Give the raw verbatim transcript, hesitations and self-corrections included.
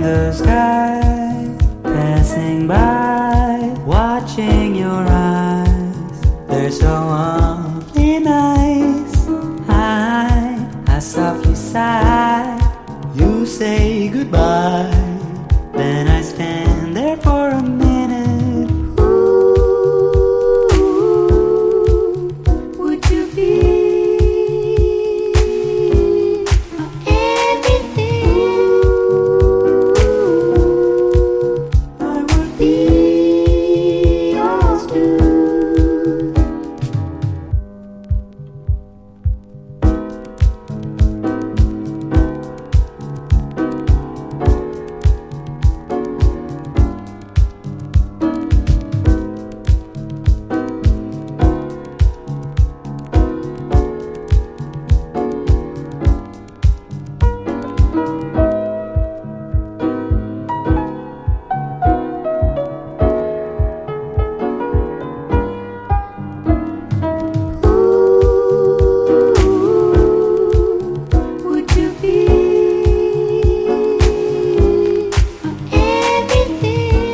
the sky, passing by, watching your eyes. They're so awfully nice. I, I softly sigh. You say goodbye, then I stand